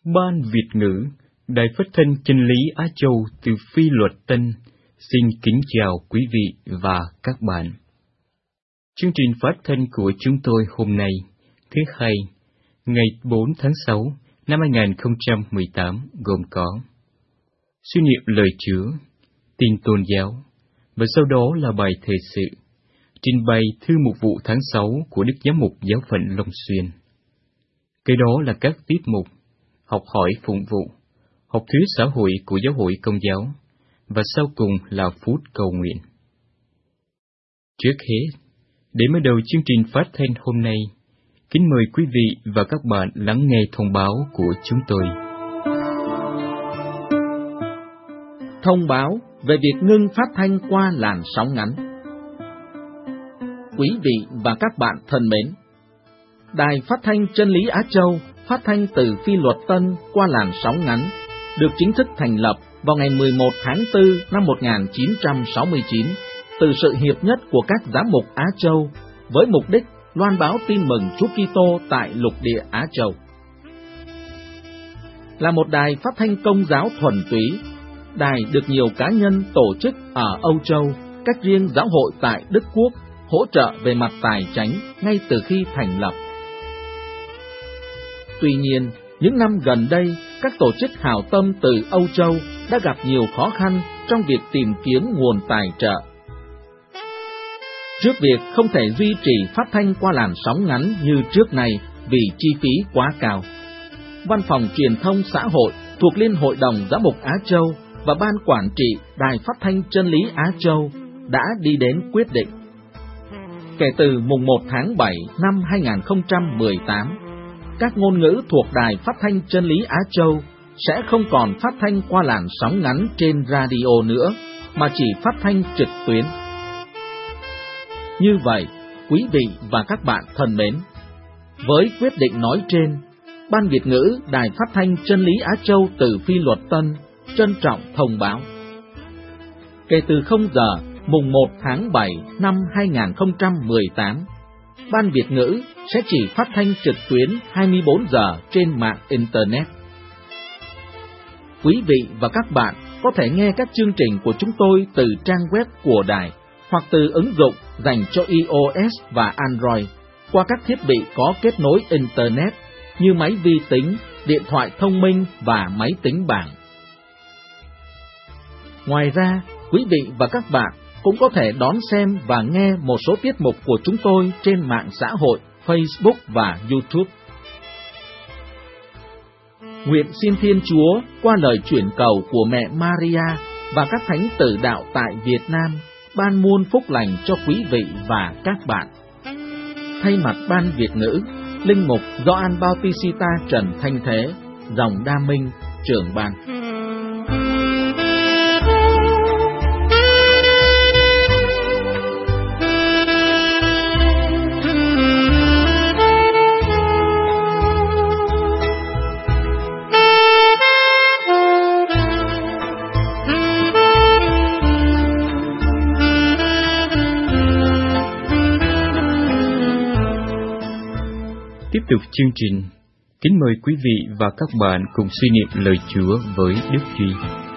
Ban Việt ngữ, Đài Phát thanh Chân lý Á Châu từ Phi Luật Tân xin kính chào quý vị và các bạn. Chương trình phát thanh của chúng tôi hôm nay, thứ Hai, ngày 4 tháng 6 năm 2018 gồm có suy niệm lời Chúa, tin tôn giáo, và sau đó là bài thể sự, trình bày thư mục vụ tháng 6 của Đức Giám mục Giáo phận Long Xuyên. Kế đó là các tiết mục học hỏi phụng vụ, học thuyết xã hội của Giáo hội Công giáo, và sau cùng là phút cầu nguyện. Trước hết, để mở đầu chương trình phát thanh hôm nay, kính mời quý vị và các bạn lắng nghe thông báo của chúng tôi. Thông báo về việc ngưng phát thanh qua làn sóng ngắn. Quý vị và các bạn thân mến, Đài Phát thanh Chân lý Á Châu phát thanh từ Phi Luật Tân qua làn sóng ngắn, được chính thức thành lập vào ngày 11 tháng 4 năm 1969 từ sự hiệp nhất của các giám mục Á Châu với mục đích loan báo tin mừng Chúa Kitô tại lục địa Á Châu. Là một đài phát thanh công giáo thuần túy, đài được nhiều cá nhân tổ chức ở Âu Châu, cách riêng giáo hội tại Đức Quốc hỗ trợ về mặt tài chánh ngay từ khi thành lập. Tuy nhiên, những năm gần đây, các tổ chức hảo tâm từ Âu Châu đã gặp nhiều khó khăn trong việc tìm kiếm nguồn tài trợ. Trước việc không thể duy trì phát thanh qua làn sóng ngắn như trước này vì chi phí quá cao, Văn phòng Truyền thông Xã hội thuộc Liên hội đồng Giám mục Á Châu và Ban Quản trị Đài Phát thanh Chân lý Á Châu đã đi đến quyết định. Kể từ mùng 1 tháng 7 năm 2018, các ngôn ngữ thuộc Đài Phát thanh Chân lý Á Châu sẽ không còn phát thanh qua làn sóng ngắn trên radio nữa, mà chỉ phát thanh trực tuyến. Như vậy, quý vị và các bạn thân mến, với quyết định nói trên, Ban Việt ngữ Đài Phát thanh Chân lý Á Châu từ Phi Luật Tân trân trọng thông báo. Kể từ 0 giờ mùng 1 tháng 7 năm 2018, Ban Việt ngữ sẽ chỉ phát thanh trực tuyến 24 giờ trên mạng Internet. Quý vị và các bạn có thể nghe các chương trình của chúng tôi từ trang web của đài hoặc từ ứng dụng dành cho iOS và Android qua các thiết bị có kết nối Internet như máy vi tính, điện thoại thông minh và máy tính bảng. Ngoài ra, quý vị và các bạn cũng có thể đón xem và nghe một số tiết mục của chúng tôi trên mạng xã hội, Facebook và YouTube. Nguyện xin Thiên Chúa qua lời chuyển cầu của mẹ Maria và các thánh tử đạo tại Việt Nam ban muôn phúc lành cho quý vị và các bạn. Thay mặt Ban Việt ngữ, Linh mục Gioan Bautista Trần Thanh Thế, dòng Đa Minh, trưởng ban. Tiếp tục chương trình, kính mời quý vị và các bạn cùng suy niệm lời Chúa với Đức Duy.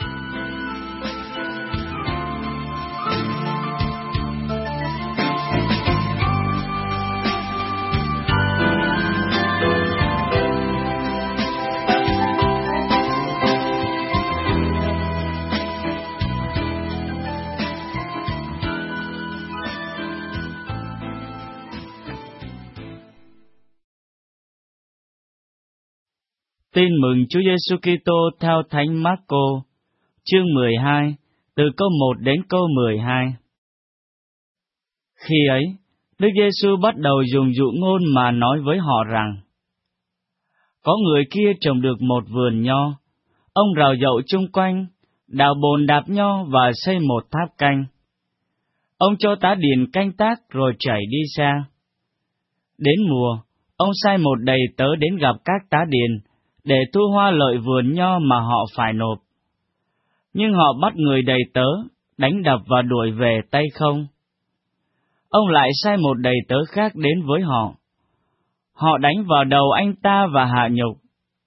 Tin mừng Chúa Giêsu Kitô theo Thánh Marco, chương 12, từ câu 1 đến câu 12. Khi ấy, Đức Giêsu bắt đầu dùng dụ ngôn mà nói với họ rằng: Có người kia trồng được một vườn nho, ông rào dậu chung quanh, đào bồn đạp nho và xây một tháp canh. Ông cho tá điền canh tác rồi chạy đi xa. Đến mùa, ông sai một đầy tớ đến gặp các tá điền để thu hoa lợi vườn nho mà họ phải nộp. Nhưng họ bắt người đầy tớ, đánh đập và đuổi về tay không. Ông lại sai một đầy tớ khác đến với họ. Họ đánh vào đầu anh ta và hạ nhục.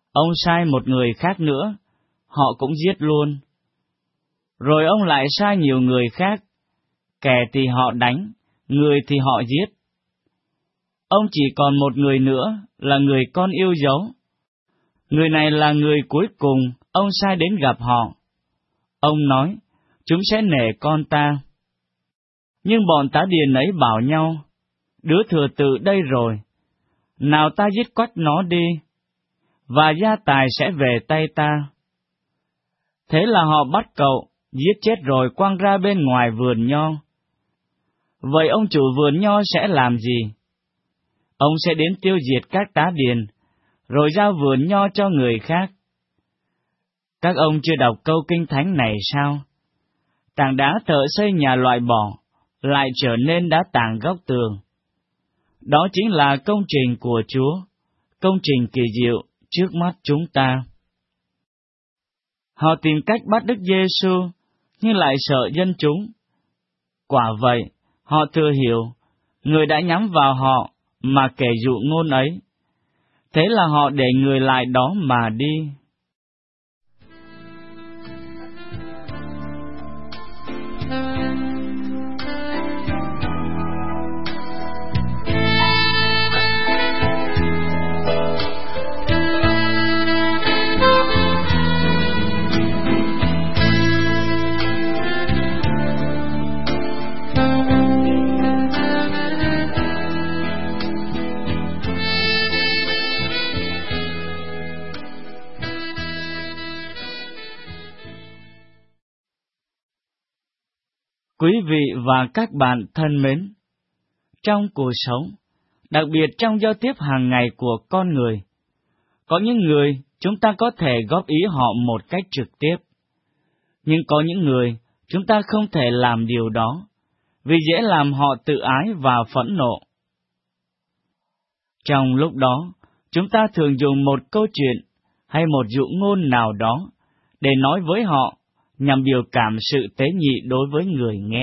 Ông sai một người khác nữa, họ cũng giết luôn. Rồi ông lại sai nhiều người khác, kẻ thì họ đánh, người thì họ giết. Ông chỉ còn một người nữa là người con yêu dấu. Người này là người cuối cùng ông sai đến gặp họ. Ông nói, chúng sẽ nể con ta. Nhưng bọn tá điền ấy bảo nhau, đứa thừa tự đây rồi, nào ta giết quách nó đi, và gia tài sẽ về tay ta. Thế là họ bắt cậu, giết chết rồi quăng ra bên ngoài vườn nho. Vậy ông chủ vườn nho sẽ làm gì? Ông sẽ đến tiêu diệt các tá điền, rồi giao vườn nho cho người khác. Các ông chưa đọc câu kinh thánh này sao? Tảng đá thợ xây nhà loại bỏ, lại trở nên đá tảng góc tường. Đó chính là công trình của Chúa, công trình kỳ diệu trước mắt chúng ta. Họ tìm cách bắt Đức Giêsu, nhưng lại sợ dân chúng. Quả vậy, họ thừa hiểu, người đã nhắm vào họ mà kể dụ ngôn ấy. Thế là họ để người lại đó mà đi. Quý vị và các bạn thân mến, trong cuộc sống, đặc biệt trong giao tiếp hàng ngày của con người, có những người chúng ta có thể góp ý họ một cách trực tiếp, nhưng có những người chúng ta không thể làm điều đó, vì dễ làm họ tự ái và phẫn nộ. Trong lúc đó, chúng ta thường dùng một câu chuyện hay một dụ ngôn nào đó để nói với họ, nhằm biểu cảm sự tế nhị đối với người nghe.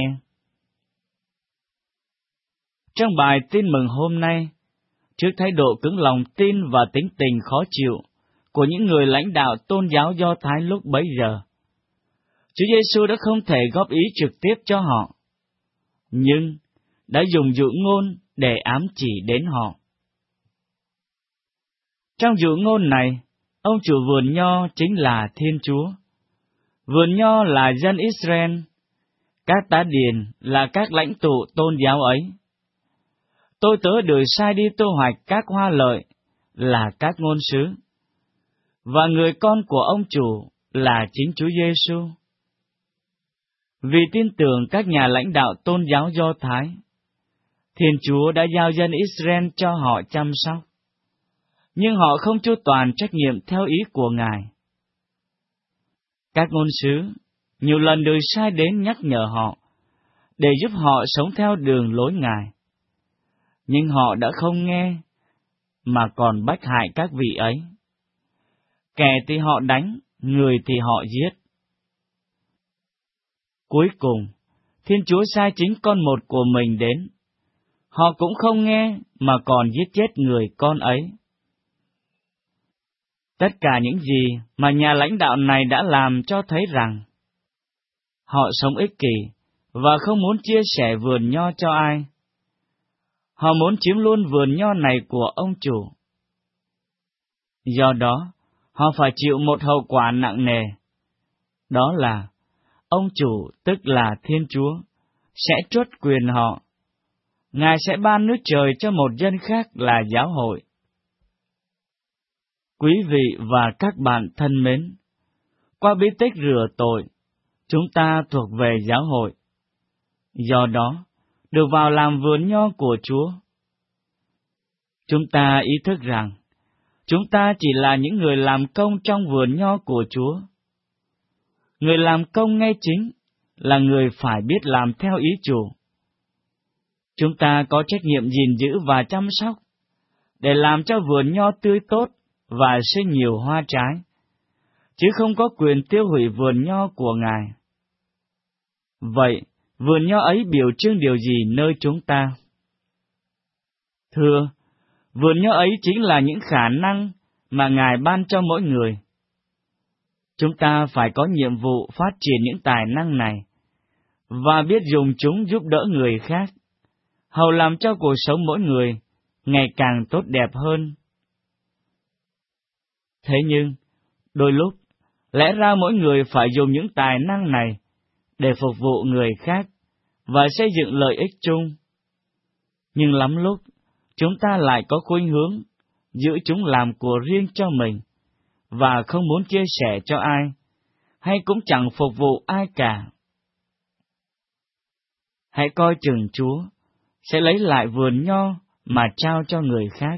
Trong bài tin mừng hôm nay, trước thái độ cứng lòng tin và tính tình khó chịu của những người lãnh đạo tôn giáo Do Thái lúc bấy giờ, Chúa Giêsu đã không thể góp ý trực tiếp cho họ, nhưng đã dùng dụ ngôn để ám chỉ đến họ. Trong dụ ngôn này, ông chủ vườn nho chính là Thiên Chúa. Vườn nho là dân Israel, các tá điền là các lãnh tụ tôn giáo ấy. Tôi tớ được sai đi thu hoạch các hoa lợi là các ngôn sứ, và người con của ông chủ là chính Chúa Giêsu. Vì tin tưởng các nhà lãnh đạo tôn giáo Do Thái, Thiên Chúa đã giao dân Israel cho họ chăm sóc, nhưng họ không chu toàn trách nhiệm theo ý của Ngài. Các ngôn sứ nhiều lần được sai đến nhắc nhở họ, để giúp họ sống theo đường lối Ngài. Nhưng họ đã không nghe, mà còn bách hại các vị ấy. Kẻ thì họ đánh, người thì họ giết. Cuối cùng, Thiên Chúa sai chính con một của mình đến. Họ cũng không nghe, mà còn giết chết người con ấy. Tất cả những gì mà nhà lãnh đạo này đã làm cho thấy rằng họ sống ích kỷ và không muốn chia sẻ vườn nho cho ai. Họ muốn chiếm luôn vườn nho này của ông chủ. Do đó, họ phải chịu một hậu quả nặng nề. Đó là, ông chủ tức là Thiên Chúa sẽ truất quyền họ. Ngài sẽ ban nước trời cho một dân khác là giáo hội. Quý vị và các bạn thân mến, qua bí tích rửa tội, chúng ta thuộc về giáo hội. Do đó, được vào làm vườn nho của Chúa. Chúng ta ý thức rằng, chúng ta chỉ là những người làm công trong vườn nho của Chúa. Người làm công ngay chính là người phải biết làm theo ý chủ. Chúng ta có trách nhiệm gìn giữ và chăm sóc, để làm cho vườn nho tươi tốt và sinh nhiều hoa trái, chứ không có quyền tiêu hủy vườn nho của Ngài. Vậy, vườn nho ấy biểu trưng điều gì nơi chúng ta? Thưa, vườn nho ấy chính là những khả năng mà Ngài ban cho mỗi người. Chúng ta phải có nhiệm vụ phát triển những tài năng này, và biết dùng chúng giúp đỡ người khác, hầu làm cho cuộc sống mỗi người ngày càng tốt đẹp hơn. Thế nhưng, đôi lúc, lẽ ra mỗi người phải dùng những tài năng này để phục vụ người khác và xây dựng lợi ích chung. Nhưng lắm lúc, chúng ta lại có khuynh hướng giữ chúng làm của riêng cho mình, và không muốn chia sẻ cho ai, hay cũng chẳng phục vụ ai cả. Hãy coi chừng Chúa sẽ lấy lại vườn nho mà trao cho người khác.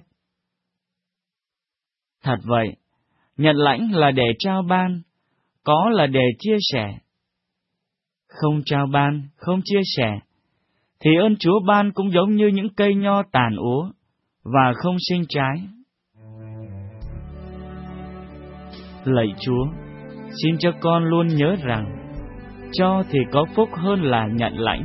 Thật vậy, nhận lãnh là để trao ban, có là để chia sẻ. Không trao ban, không chia sẻ, thì ơn Chúa ban cũng giống như những cây nho tàn úa và không sinh trái. Lạy Chúa, xin cho con luôn nhớ rằng, cho thì có phúc hơn là nhận lãnh.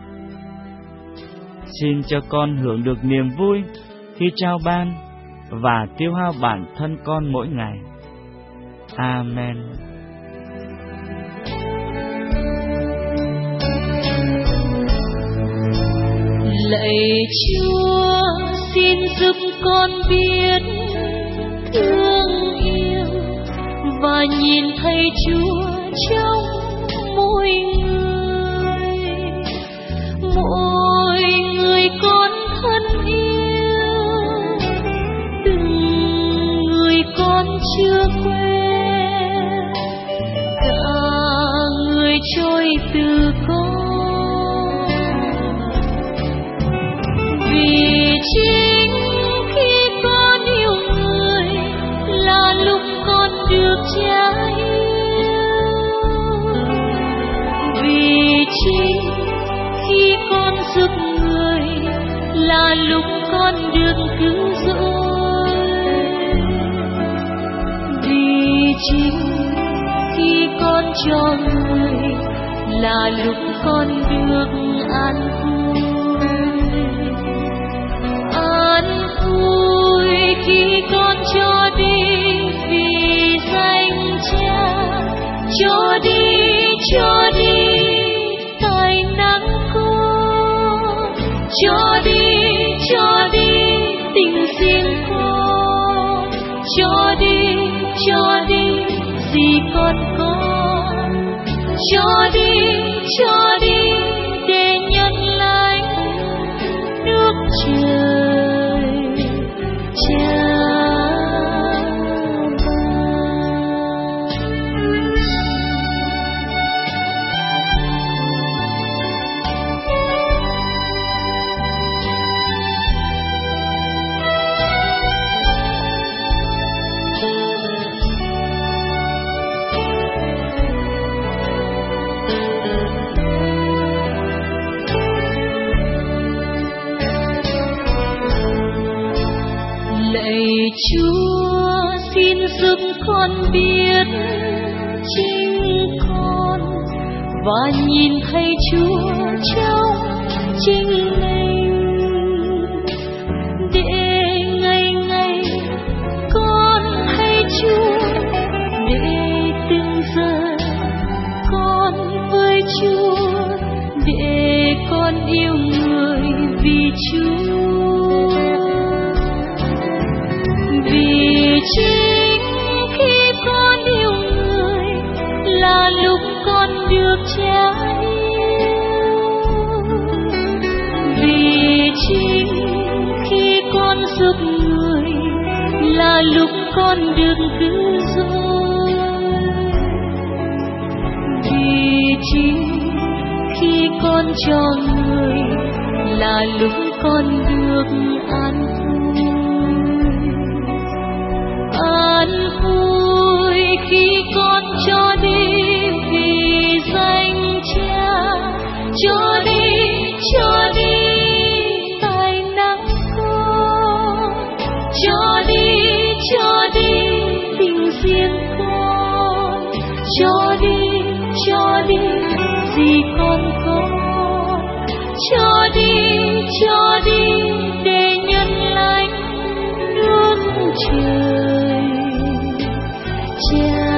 Xin cho con hưởng được niềm vui khi trao ban và tiêu hao bản thân con mỗi ngày. Amen. Lạy Chúa, xin giúp con biết thương yêu và nhìn thấy Chúa trong mỗi người con thân yêu. Từng người con chưa quen, cả người trôi từ con. Vì chính khi con yêu người là lúc con được Cha yêu. Vì chính khi con giúp người là lúc con được cứu rỗi. Vì chính khi con cho người là lúc con được an vui khi con cho đi vì danh Cha, cho đi tài năng con, cho đi tình riêng con, cho đi gì con có, cho đi để nhận lãnh nước trời Cha Chúa, xin giúp con biết chính con và nhìn thấy Chúa trong chính mình, để ngày ngày con thấy Chúa, để từng giờ con với Chúa, để con yêu người vì Chúa. Vì chính khi con yêu người là lúc con được Cha yêu. Vì chính khi con giúp người là lúc con được cứu rỗi. Vì chính khi con cho người là lúc con được an vui khi con cho đi vì danh Cha, cho đi tài năng con, cho đi tình riêng con, cho đi gì con có, cho đi để nhận lãnh nước trời Cha.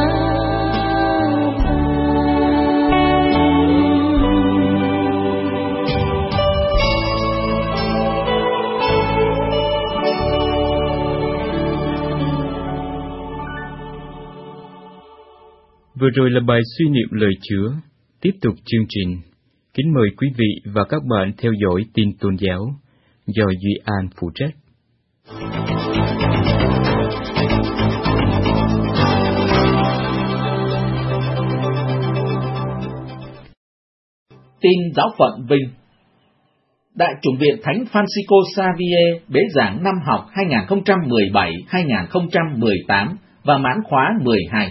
Vừa rồi là bài suy niệm lời Chúa. Tiếp tục chương trình. Kính mời quý vị và các bạn theo dõi tin tôn giáo do Duy An phụ trách. Tin giáo phận Vinh. Đại chủng viện Thánh Francisco Xavier bế giảng năm học 2017-2018 và mãn khóa 12.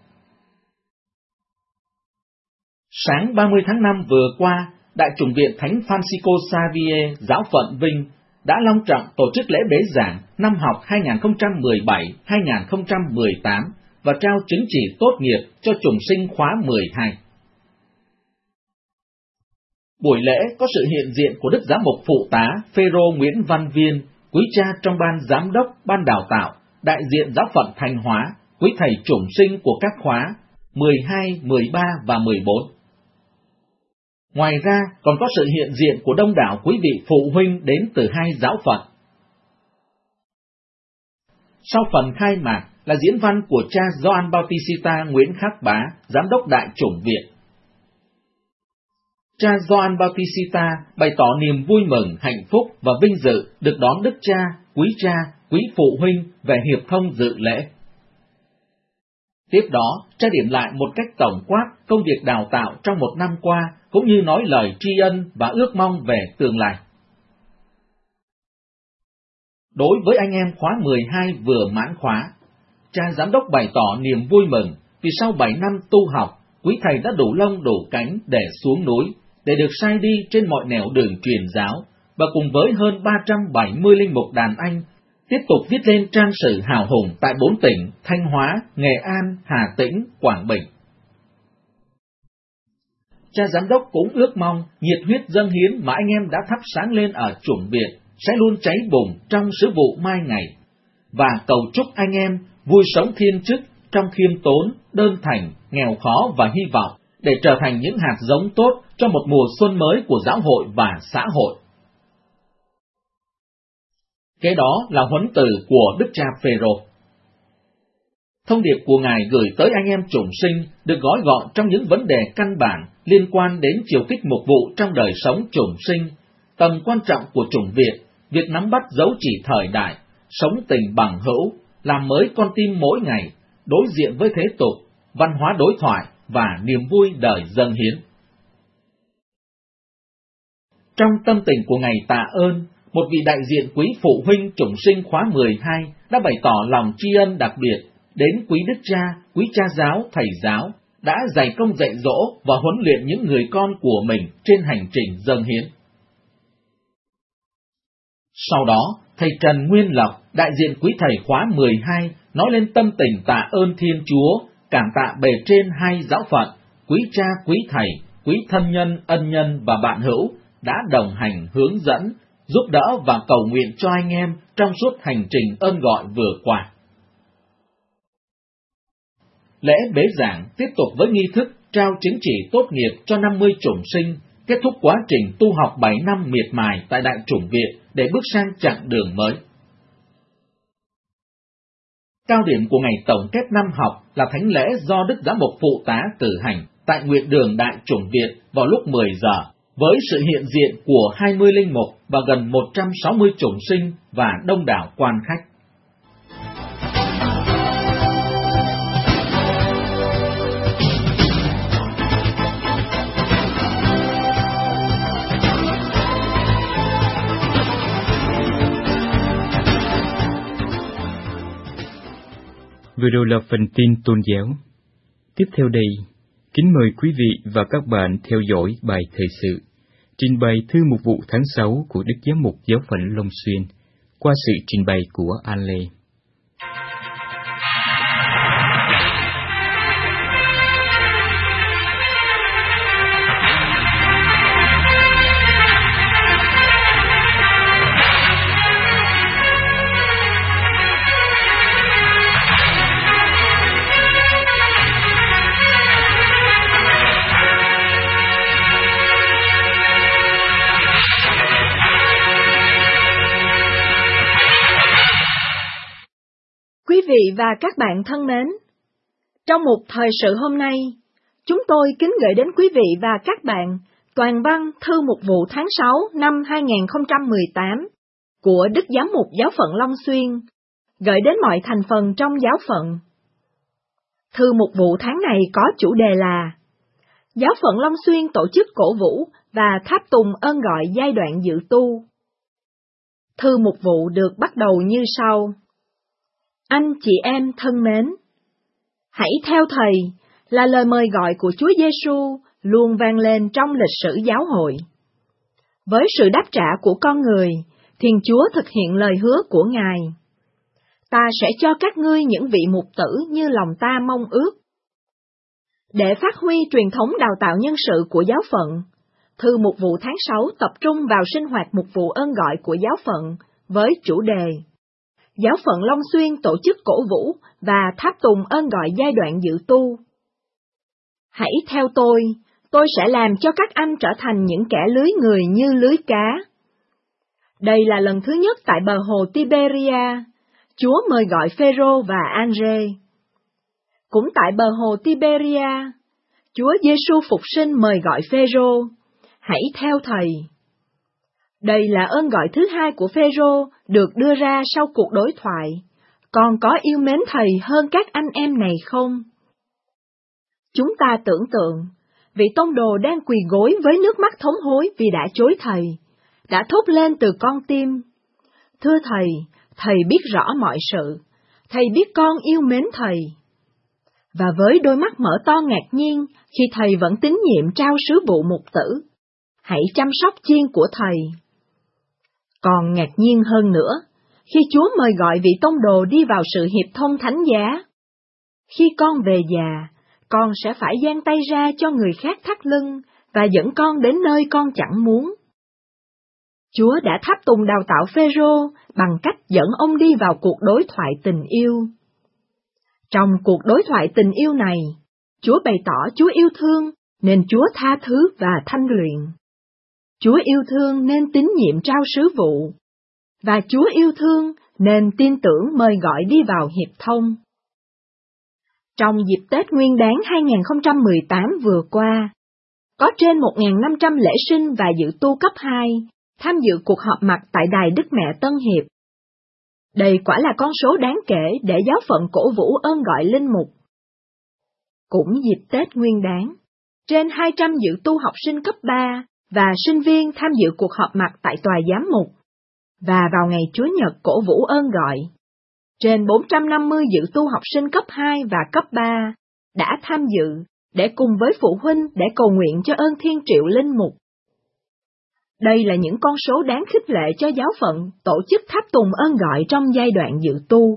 Sáng 30 tháng 5 vừa qua, Đại chủng viện Thánh Francisco Xavier giáo phận Vinh đã long trọng tổ chức lễ bế giảng năm học 2017-2018 và trao chứng chỉ tốt nghiệp cho chủng sinh khóa 12. Buổi lễ có sự hiện diện của Đức Giám mục Phụ tá Phêrô Nguyễn Văn Viên, quý cha trong ban giám đốc, ban đào tạo, đại diện giáo phận Thanh Hóa, quý thầy chủng sinh của các khóa 12, 13 và 14. Ngoài ra, còn có sự hiện diện của đông đảo quý vị phụ huynh đến từ hai giáo phận. Sau phần khai mạc là diễn văn của cha Gioan Bautista Nguyễn Khắc Bá, giám đốc đại chủng viện. Cha Gioan Bautista bày tỏ niềm vui mừng, hạnh phúc và vinh dự được đón Đức Cha, quý phụ huynh về hiệp thông dự lễ. Tiếp đó, cha điểm lại một cách tổng quát công việc đào tạo trong một năm qua, cũng như nói lời tri ân và ước mong về tương lai. Đối với anh em khóa 12 vừa mãn khóa, cha giám đốc bày tỏ niềm vui mừng vì sau 7 năm tu học, quý thầy đã đủ lông đủ cánh để xuống núi, để được sai đi trên mọi nẻo đường truyền giáo, và cùng với hơn 370 linh mục đàn anh, tiếp tục viết lên trang sử hào hùng tại 4 tỉnh Thanh Hóa, Nghệ An, Hà Tĩnh, Quảng Bình. Cha giám đốc cũng ước mong nhiệt huyết dâng hiến mà anh em đã thắp sáng lên ở chủng viện sẽ luôn cháy bùng trong sứ vụ mai ngày, và cầu chúc anh em vui sống thiên chức trong khiêm tốn, đơn thành, nghèo khó và hy vọng, để trở thành những hạt giống tốt cho một mùa xuân mới của giáo hội và xã hội. Kế đó là huấn từ của Đức cha Phêrô. Thông điệp của Ngài gửi tới anh em chủng sinh được gói gọn trong những vấn đề căn bản liên quan đến chiều kích mục vụ trong đời sống chủng sinh, tầm quan trọng của chủng viện, việc nắm bắt dấu chỉ thời đại, sống tình bằng hữu, làm mới con tim mỗi ngày, đối diện với thế tục, văn hóa đối thoại và niềm vui đời dâng hiến. Trong tâm tình của ngày tạ ơn, một vị đại diện quý phụ huynh chủng sinh khóa 12 đã bày tỏ lòng tri ân đặc biệt đến quý đức cha, quý cha giáo, thầy giáo, đã dày công dạy dỗ và huấn luyện những người con của mình trên hành trình dâng hiến. Sau đó, thầy Trần Nguyên Lộc, đại diện quý thầy khóa 12, nói lên tâm tình tạ ơn Thiên Chúa, cảm tạ bề trên hai giáo phận, quý cha, quý thầy, quý thân nhân, ân nhân và bạn hữu, đã đồng hành hướng dẫn, giúp đỡ và cầu nguyện cho anh em trong suốt hành trình ơn gọi vừa qua. Lễ bế giảng tiếp tục với nghi thức trao chứng chỉ tốt nghiệp cho 50 chủng sinh, kết thúc quá trình tu học 7 năm miệt mài tại Đại chủng viện để bước sang chặng đường mới. Cao điểm của ngày tổng kết năm học là thánh lễ do Đức Giám mục Phụ tá cử hành tại nguyện đường Đại chủng viện vào lúc 10 giờ, với sự hiện diện của 20 linh mục và gần 160 chủng sinh và đông đảo quan khách. Vừa rồi là phần tin tôn giáo. Tiếp theo đây, kính mời quý vị và các bạn theo dõi bài thời sự, trình bày thư mục vụ tháng 6 của Đức Giám mục Giáo phận Long Xuyên, qua sự trình bày của An Lê. và các bạn thân mến, trong một thời sự hôm nay, chúng tôi kính gửi đến quý vị và các bạn toàn văn thư mục vụ tháng 6 năm 2018 của Đức Giám mục Giáo phận Long Xuyên, gửi đến mọi thành phần trong giáo phận. Thư mục vụ tháng này có chủ đề là Giáo phận Long Xuyên tổ chức cổ vũ và tháp tùng ơn gọi giai đoạn dự tu. Thư mục vụ được bắt đầu như sau. Anh chị em thân mến, hãy theo Thầy là lời mời gọi của Chúa Giêsu luôn vang lên trong lịch sử giáo hội. Với sự đáp trả của con người, Thiên Chúa thực hiện lời hứa của Ngài. Ta sẽ cho các ngươi những vị mục tử như lòng ta mong ước. Để phát huy truyền thống đào tạo nhân sự của giáo phận, thư mục vụ tháng 6 tập trung vào sinh hoạt mục vụ ơn gọi của giáo phận với chủ đề Giáo phận Long Xuyên tổ chức cổ vũ và tháp tùng ơn gọi giai đoạn dự tu. Hãy theo tôi sẽ làm cho các anh trở thành những kẻ lưới người như lưới cá. Đây là lần thứ nhất tại bờ hồ Tiberia, Chúa mời gọi Phêrô và Andre. Cũng tại bờ hồ Tiberia, Chúa Giêsu phục sinh mời gọi Phêrô, hãy theo Thầy. Đây là ơn gọi thứ hai của Phêrô được đưa ra sau cuộc đối thoại, còn có yêu mến Thầy hơn các anh em này không? Chúng ta tưởng tượng, vị tông đồ đang quỳ gối với nước mắt thống hối vì đã chối Thầy, đã thốt lên từ con tim. Thưa Thầy, Thầy biết rõ mọi sự, Thầy biết con yêu mến Thầy. Và với đôi mắt mở to ngạc nhiên khi Thầy vẫn tín nhiệm trao sứ vụ mục tử, hãy chăm sóc chiên của Thầy. Còn ngạc nhiên hơn nữa, khi Chúa mời gọi vị tông đồ đi vào sự hiệp thông thánh giá. Khi con về già, con sẽ phải dang tay ra cho người khác thắt lưng và dẫn con đến nơi con chẳng muốn. Chúa đã tháp tùng đào tạo Phêrô bằng cách dẫn ông đi vào cuộc đối thoại tình yêu. Trong cuộc đối thoại tình yêu này, Chúa bày tỏ Chúa yêu thương nên Chúa tha thứ và thanh luyện. Chúa yêu thương nên tín nhiệm trao sứ vụ, và Chúa yêu thương nên tin tưởng mời gọi đi vào hiệp thông. Trong dịp Tết Nguyên đán 2018 vừa qua, có trên 1.500 lễ sinh và dự tu cấp 2 tham dự cuộc họp mặt tại Đài Đức Mẹ Tân Hiệp. Đây quả là con số đáng kể để giáo phận cổ vũ ơn gọi linh mục. Cũng dịp Tết Nguyên đán, trên 200 dự tu học sinh cấp 3 và sinh viên tham dự cuộc họp mặt tại tòa giám mục, và vào ngày Chúa Nhật cổ vũ ơn gọi, trên 450 dự tu học sinh cấp 2 và cấp 3 đã tham dự để cùng với phụ huynh để cầu nguyện cho ơn thiên triệu linh mục. Đây là những con số đáng khích lệ cho giáo phận tổ chức tháp tùng ơn gọi trong giai đoạn dự tu.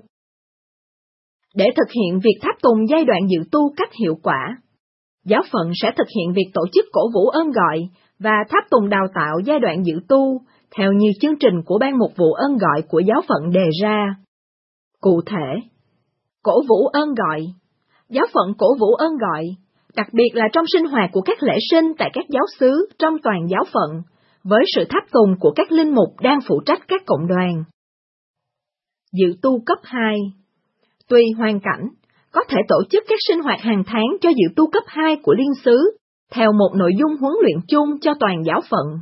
Để thực hiện việc tháp tùng giai đoạn dự tu cách hiệu quả, giáo phận sẽ thực hiện việc tổ chức cổ vũ ơn gọi và tháp tùng đào tạo giai đoạn dự tu theo như chương trình của Ban Mục vụ ơn gọi của giáo phận đề ra. Cụ thể, cổ vũ ơn gọi. Giáo phận cổ vũ ơn gọi, đặc biệt là trong sinh hoạt của các lễ sinh tại các giáo xứ trong toàn giáo phận, với sự tháp tùng của các linh mục đang phụ trách các cộng đoàn. Dự tu cấp 2. Tùy hoàn cảnh, có thể tổ chức các sinh hoạt hàng tháng cho dự tu cấp 2 của liên xứ, theo một nội dung huấn luyện chung cho toàn giáo phận.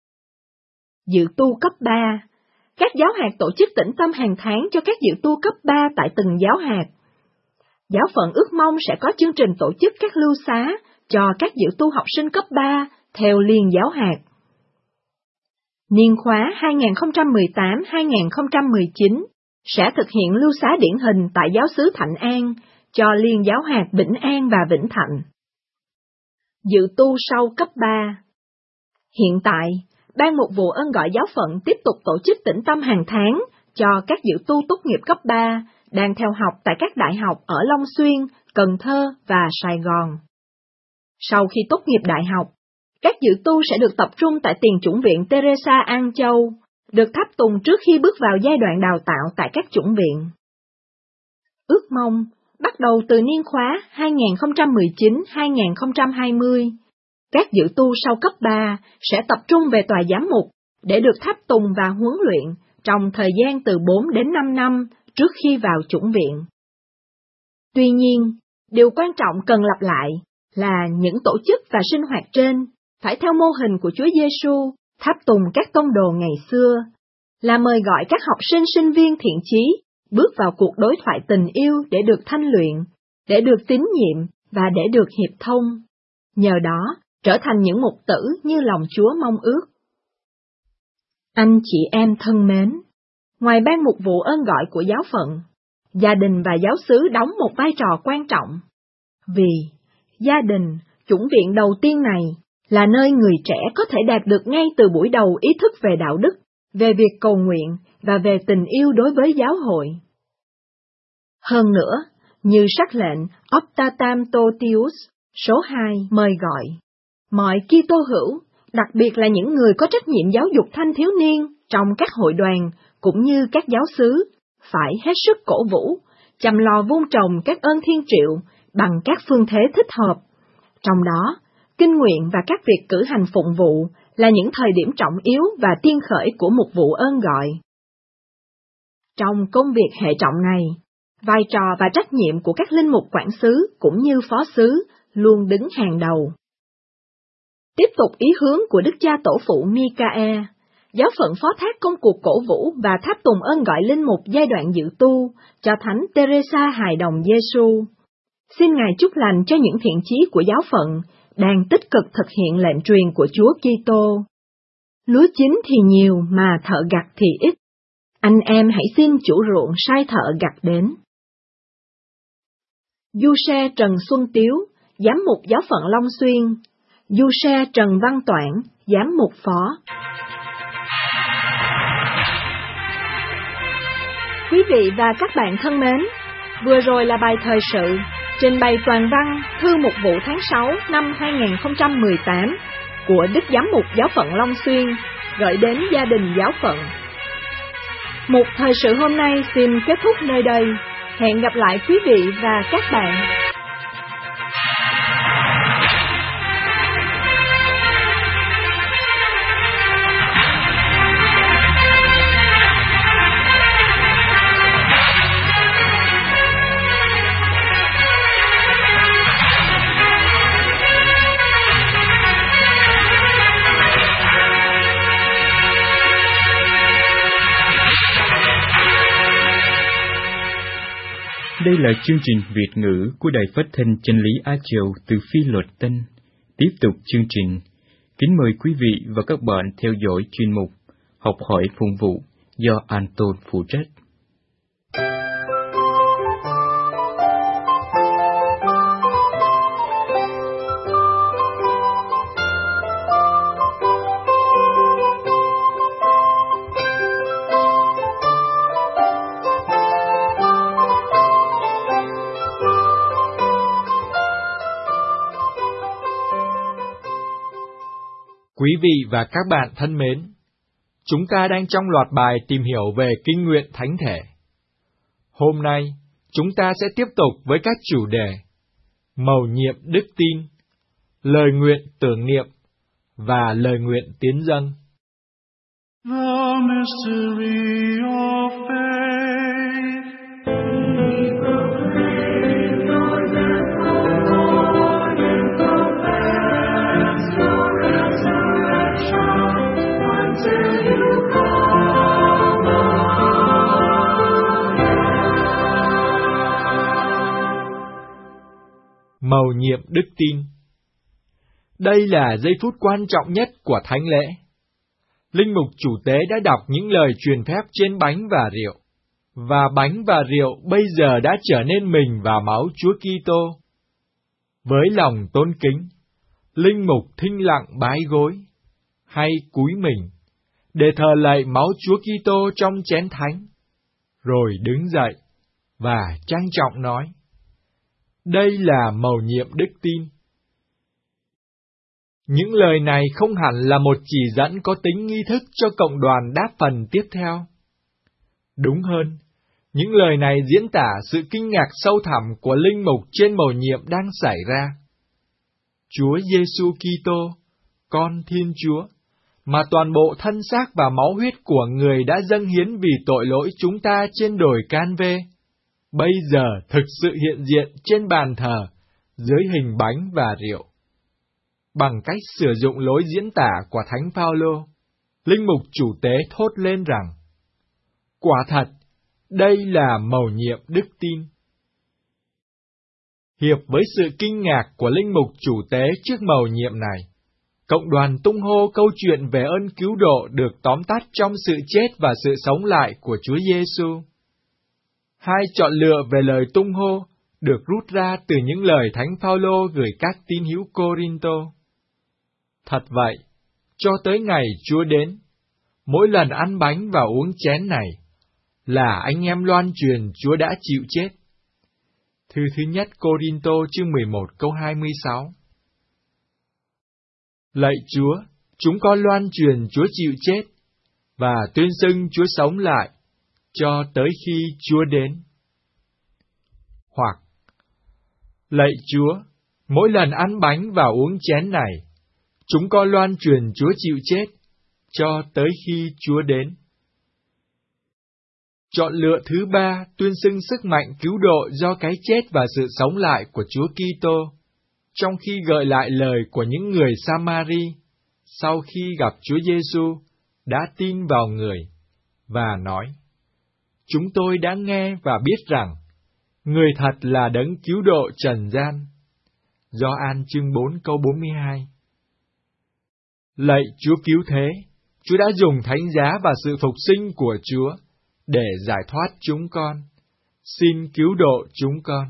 Dự tu cấp 3. Các giáo hạt tổ chức tĩnh tâm hàng tháng cho các dự tu cấp 3 tại từng giáo hạt. Giáo phận ước mong sẽ có chương trình tổ chức các lưu xá cho các dự tu học sinh cấp 3 theo liên giáo hạt. Niên khóa 2018-2019 sẽ thực hiện lưu xá điển hình tại giáo xứ Thạnh An cho liên giáo hạt Vĩnh An và Vĩnh Thạnh. Dự tu sau cấp 3. Hiện tại, Ban Mục vụ ơn gọi giáo phận tiếp tục tổ chức tĩnh tâm hàng tháng cho các dự tu tốt nghiệp cấp 3 đang theo học tại các đại học ở Long Xuyên, Cần Thơ và Sài Gòn. Sau khi tốt nghiệp đại học, các dự tu sẽ được tập trung tại tiền chủng viện Teresa An Châu, được tháp tùng trước khi bước vào giai đoạn đào tạo tại các chủng viện. Ước mong, bắt đầu từ niên khóa 2019-2020, các dự tu sau cấp 3 sẽ tập trung về tòa giám mục để được tháp tùng và huấn luyện trong thời gian từ 4 đến 5 năm trước khi vào chủng viện. Tuy nhiên, điều quan trọng cần lặp lại là những tổ chức và sinh hoạt trên phải theo mô hình của Chúa Giêsu tháp tùng các tông đồ ngày xưa, là mời gọi các học sinh sinh viên thiện chí bước vào cuộc đối thoại tình yêu để được thanh luyện, để được tín nhiệm và để được hiệp thông, nhờ đó trở thành những mục tử như lòng Chúa mong ước. Anh chị em thân mến, ngoài ban mục vụ ơn gọi của giáo phận, gia đình và giáo xứ đóng một vai trò quan trọng. Vì gia đình, chủng viện đầu tiên này, là nơi người trẻ có thể đạt được ngay từ buổi đầu ý thức về đạo đức, về việc cầu nguyện và về tình yêu đối với giáo hội. Hơn nữa, như sắc lệnh Optatam Totius số 2 mời gọi, mọi Kitô hữu, đặc biệt là những người có trách nhiệm giáo dục thanh thiếu niên trong các hội đoàn cũng như các giáo xứ, phải hết sức cổ vũ, chăm lo vun trồng các ơn thiên triệu bằng các phương thế thích hợp. Trong đó, kinh nguyện và các việc cử hành phụng vụ là những thời điểm trọng yếu và tiên khởi của mục vụ ơn gọi. Trong công việc hệ trọng này, vai trò và trách nhiệm của các linh mục quản xứ cũng như phó xứ luôn đứng hàng đầu. Tiếp tục ý hướng của Đức Cha Tổ phụ Michael, giáo phận phó thác công cuộc cổ vũ và tháp tùng ơn gọi linh mục giai đoạn dự tu cho Thánh Teresa hài đồng Giêsu. Xin Ngài chúc lành cho những thiện chí của giáo phận đang tích cực thực hiện lệnh truyền của Chúa Kitô. Lúa chín thì nhiều mà thợ gặt thì ít. Anh em hãy xin chủ ruộng sai thợ gặt đến. Du xe Trần Xuân Tiếu, giám mục giáo phận Long Xuyên. Du xe Trần Văn Toản, giám mục phó. Quý vị và các bạn thân mến, vừa rồi là bài thời sự trình bày toàn văn thư mục vụ tháng 6 năm 2018 của Đức Giám mục giáo phận Long Xuyên gửi đến gia đình giáo phận. Mục thời sự hôm nay xin kết thúc nơi đây. Hẹn gặp lại quý vị và các bạn. Đây là chương trình Việt ngữ của Đài Phát thanh Chân lý Á Châu từ Phi Luật Tân. Tiếp tục chương trình, kính mời quý vị và các bạn theo dõi chuyên mục Học hỏi phụng vụ do Anton phụ trách. Quý vị và các bạn thân mến, chúng ta đang trong loạt bài tìm hiểu về kinh nguyện thánh thể. Hôm nay, chúng ta sẽ tiếp tục với các chủ đề mầu nhiệm đức tin, lời nguyện tưởng niệm và lời nguyện tiến dâng. The mystery of faith. Mầu nhiệm đức tin. Đây là giây phút quan trọng nhất của thánh lễ. Linh mục chủ tế đã đọc những lời truyền phép trên bánh và rượu, và bánh và rượu bây giờ đã trở nên mình và máu Chúa Kitô. Với lòng tôn kính, linh mục thinh lặng bái gối, hay cúi mình, để thờ lạy máu Chúa Kitô trong chén thánh, rồi đứng dậy và trang trọng nói: đây là mầu nhiệm đức tin. Những lời này không hẳn là một chỉ dẫn có tính nghi thức cho cộng đoàn đáp phần tiếp theo. Đúng hơn, những lời này diễn tả sự kinh ngạc sâu thẳm của linh mục trên mầu nhiệm đang xảy ra. Chúa Giêsu Kitô, con Thiên Chúa, mà toàn bộ thân xác và máu huyết của người đã dâng hiến vì tội lỗi chúng ta trên đồi Can-vê, bây giờ thực sự hiện diện trên bàn thờ dưới hình bánh và rượu. Bằng cách sử dụng lối diễn tả của Thánh Phaolô, linh mục chủ tế thốt lên rằng, quả thật, đây là mầu nhiệm đức tin. Hiệp với sự kinh ngạc của linh mục chủ tế trước mầu nhiệm này, cộng đoàn tung hô câu chuyện về ơn cứu độ được tóm tắt trong sự chết và sự sống lại của Chúa Giêsu. Hai chọn lựa về lời tung hô được rút ra từ những lời Thánh Phaolô gửi các tín hữu Cô-rinh-tô. Thật vậy, cho tới ngày Chúa đến, mỗi lần ăn bánh và uống chén này, là anh em loan truyền Chúa đã chịu chết. Thư thứ nhất Cô-rinh-tô chương 11 câu 26. Lạy Chúa, chúng con loan truyền Chúa chịu chết, và tuyên xưng Chúa sống lại, cho tới khi Chúa đến. Hoặc, lạy Chúa, mỗi lần ăn bánh và uống chén này, chúng con loan truyền Chúa chịu chết, cho tới khi Chúa đến. Chọn lựa thứ ba tuyên xưng sức mạnh cứu độ do cái chết và sự sống lại của Chúa Kitô, trong khi gợi lại lời của những người Samari sau khi gặp Chúa Giêsu đã tin vào Người, và nói: chúng tôi đã nghe và biết rằng Người thật là đấng cứu độ trần gian. Gioan chương 4 câu 42. Lạy Chúa cứu thế, Chúa đã dùng thánh giá và sự phục sinh của Chúa để giải thoát chúng con. Xin cứu độ chúng con.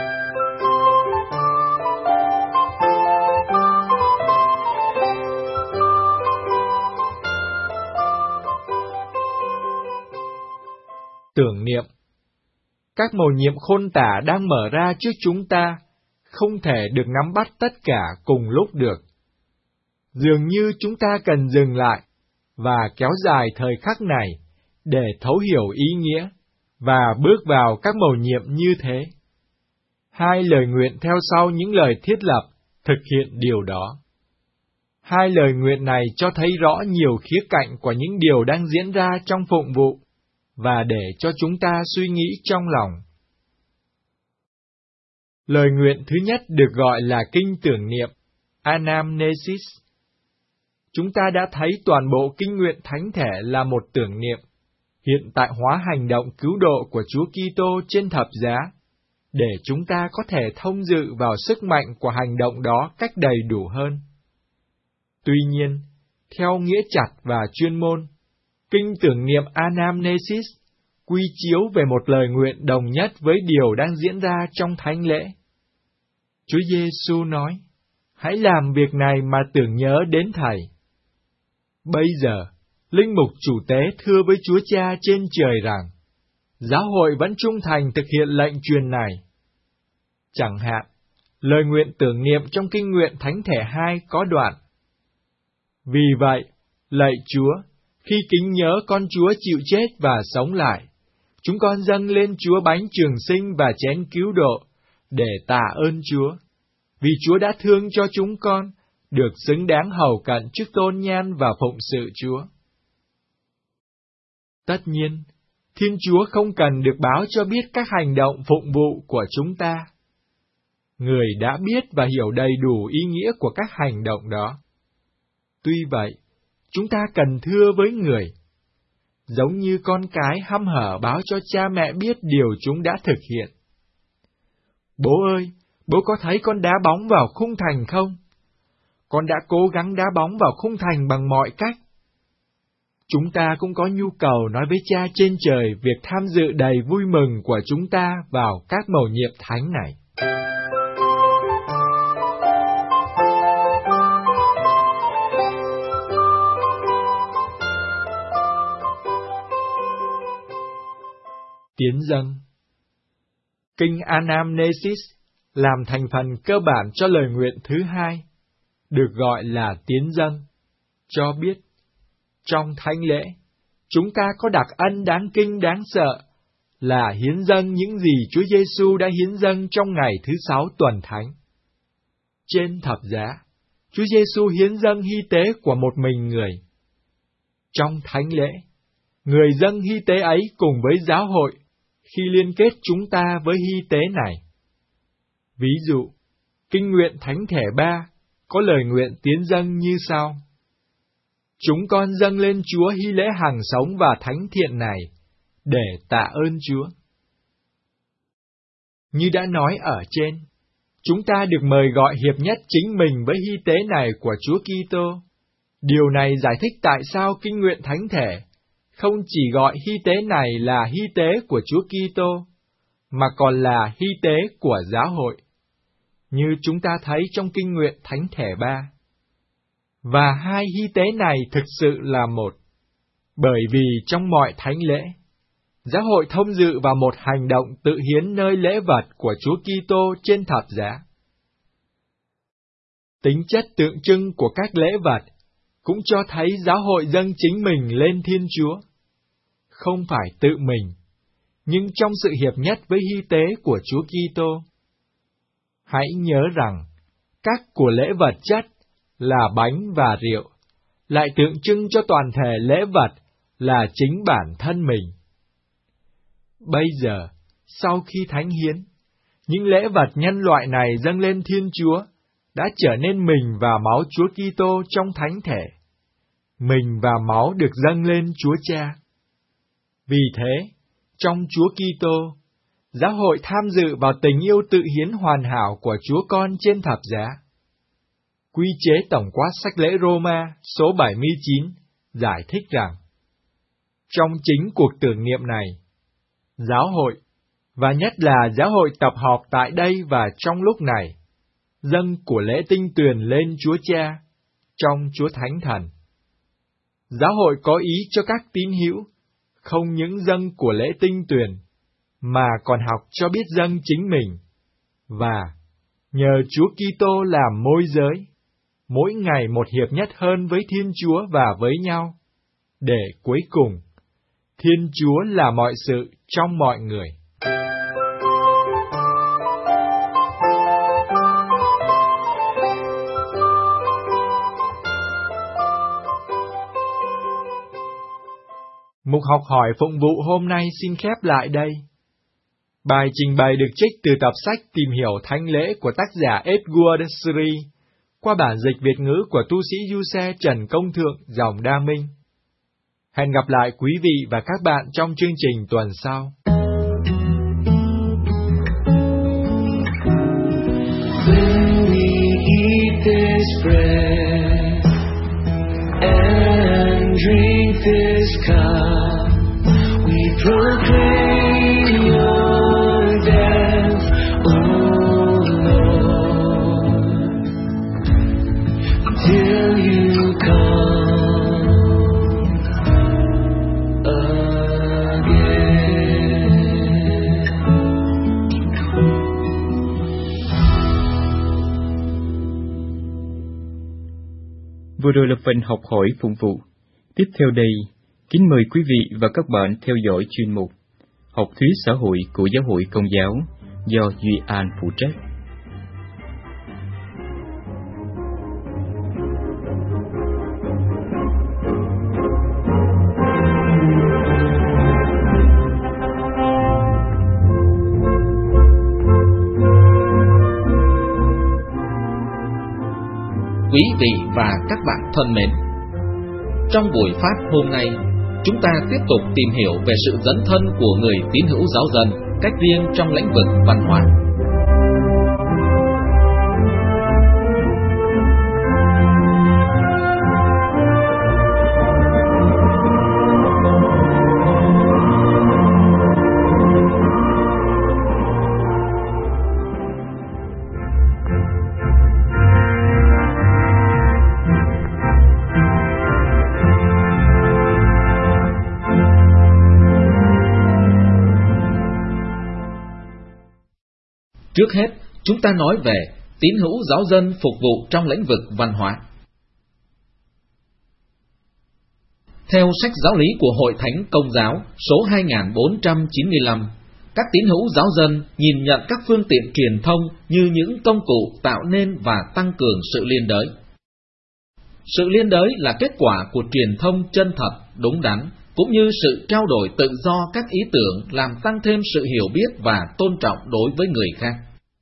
Tưởng niệm. Các mầu nhiệm khôn tả đang mở ra trước chúng ta, không thể được nắm bắt tất cả cùng lúc được. Dường như chúng ta cần dừng lại và kéo dài thời khắc này để thấu hiểu ý nghĩa và bước vào các mầu nhiệm như thế. Hai lời nguyện theo sau những lời thiết lập thực hiện điều đó. Hai lời nguyện này cho thấy rõ nhiều khía cạnh của những điều đang diễn ra trong phụng vụ, và để cho chúng ta suy nghĩ trong lòng. Lời nguyện thứ nhất được gọi là kinh tưởng niệm, anamnesis. Chúng ta đã thấy toàn bộ kinh nguyện thánh thể là một tưởng niệm, hiện tại hóa hành động cứu độ của Chúa Kitô trên thập giá, để chúng ta có thể thông dự vào sức mạnh của hành động đó cách đầy đủ hơn. Tuy nhiên, theo nghĩa chặt và chuyên môn, kinh tưởng niệm anamnesis quy chiếu về một lời nguyện đồng nhất với điều đang diễn ra trong thánh lễ. Chúa Giêsu nói: hãy làm việc này mà tưởng nhớ đến Thầy. Bây giờ, linh mục chủ tế thưa với Chúa Cha trên trời rằng, giáo hội vẫn trung thành thực hiện lệnh truyền này. Chẳng hạn, lời nguyện tưởng niệm trong kinh nguyện Thánh Thể 2 có đoạn: vì vậy, lạy Chúa, khi kính nhớ con Chúa chịu chết và sống lại, chúng con dâng lên Chúa bánh trường sinh và chén cứu độ, để tạ ơn Chúa, vì Chúa đã thương cho chúng con, được xứng đáng hầu cận trước tôn nhan và phụng sự Chúa. Tất nhiên, Thiên Chúa không cần được báo cho biết các hành động phụng vụ của chúng ta. Người đã biết và hiểu đầy đủ ý nghĩa của các hành động đó. Tuy vậy, chúng ta cần thưa với Người, giống như con cái hăm hở báo cho cha mẹ biết điều chúng đã thực hiện. Bố ơi, bố có thấy con đá bóng vào khung thành không? Con đã cố gắng đá bóng vào khung thành bằng mọi cách. Chúng ta cũng có nhu cầu nói với Cha trên trời việc tham dự đầy vui mừng của chúng ta vào các mầu nhiệm thánh này. Tiến dâng. Kinh Anamnesis làm thành phần cơ bản cho lời nguyện thứ hai, được gọi là tiến dâng, cho biết trong thánh lễ, chúng ta có đặc ân đáng kinh đáng sợ là hiến dâng những gì Chúa Giêsu đã hiến dâng trong ngày thứ 6 tuần thánh. Trên thập giá, Chúa Giêsu hiến dâng hy tế của một mình Người. Trong thánh lễ, Người dâng hy tế ấy cùng với giáo hội khi liên kết chúng ta với hy tế này. Ví dụ, Kinh nguyện Thánh Thể 3 có lời nguyện tiến dâng như sau: Chúng con dâng lên Chúa hy lễ hàng sống và thánh thiện này, để tạ ơn Chúa. Như đã nói ở trên, chúng ta được mời gọi hiệp nhất chính mình với hy tế này của Chúa Kitô. Điều này giải thích tại sao Kinh nguyện Thánh Thể không chỉ gọi hy tế này là hy tế của Chúa Kitô, mà còn là hy tế của giáo hội, như chúng ta thấy trong Kinh nguyện Thánh Thể 3. Và hai hy tế này thực sự là một, bởi vì trong mọi thánh lễ, giáo hội thông dự vào một hành động tự hiến nơi lễ vật của Chúa Kitô trên thập giá. Tính chất tượng trưng của các lễ vật cũng cho thấy giáo hội dâng chính mình lên Thiên Chúa, không phải tự mình, nhưng trong sự hiệp nhất với hy tế của Chúa Kitô. Hãy nhớ rằng, các của lễ vật chất là bánh và rượu, lại tượng trưng cho toàn thể lễ vật là chính bản thân mình. Bây giờ, sau khi thánh hiến, những lễ vật nhân loại này dâng lên Thiên Chúa đã trở nên mình và máu Chúa Kitô trong thánh thể. Mình và máu được dâng lên Chúa Cha. Vì thế, trong Chúa Kitô, giáo hội tham dự vào tình yêu tự hiến hoàn hảo của Chúa Con trên thập giá. Quy chế tổng quát sách lễ Roma số 79 giải thích rằng, trong chính cuộc tưởng niệm này, giáo hội, và nhất là giáo hội tập họp tại đây và trong lúc này, dâng của lễ tinh tuyền lên Chúa Cha, trong Chúa Thánh Thần. Giáo hội có ý cho các tín hữu, không những dâng của lễ tinh tuyền, mà còn học cho biết dâng chính mình, và nhờ Chúa Kitô làm môi giới, mỗi ngày một hiệp nhất hơn với Thiên Chúa và với nhau, để cuối cùng, Thiên Chúa là mọi sự trong mọi người. Mục học hỏi phụng vụ hôm nay xin khép lại đây. Bài trình bày được trích từ tập sách Tìm hiểu Thánh lễ của tác giả Edward Sri, qua bản dịch Việt ngữ của tu sĩ Du Xe Trần Công Thượng dòng Đa Minh. Hẹn gặp lại quý vị và các bạn trong chương trình tuần sau. When we eat this bread and drink this cup, we proclaim your death, O Lord, till you come again. Vừa rồi là phần học hỏi phụng vụ. Tiếp theo đây, kính mời quý vị và các bạn theo dõi chuyên mục Học thuyết xã hội của Giáo hội Công giáo do Duy An phụ trách. Quý vị và các bạn thân mến, trong buổi phát hôm nay, chúng ta tiếp tục tìm hiểu về sự dấn thân của người tín hữu giáo dân cách riêng trong lĩnh vực văn hóa. Trước hết, chúng ta nói về tín hữu giáo dân phục vụ trong lĩnh vực văn hóa. Theo sách giáo lý của Hội Thánh Công giáo số 2495, các tín hữu giáo dân nhìn nhận các phương tiện truyền thông như những công cụ tạo nên và tăng cường sự liên đới. Sự liên đới là kết quả của truyền thông chân thật, đúng đắn, cũng như sự trao đổi tự do các ý tưởng làm tăng thêm sự hiểu biết và tôn trọng đối với người khác.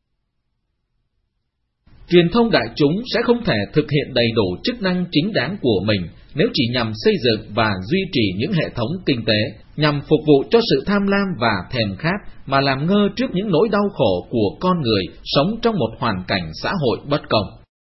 Truyền thông đại chúng sẽ không thể thực hiện đầy đủ chức năng chính đáng của mình nếu chỉ nhằm xây dựng và duy trì những hệ thống kinh tế, nhằm phục vụ cho sự tham lam và thèm khát mà làm ngơ trước những nỗi đau khổ của con người sống trong một hoàn cảnh xã hội bất công.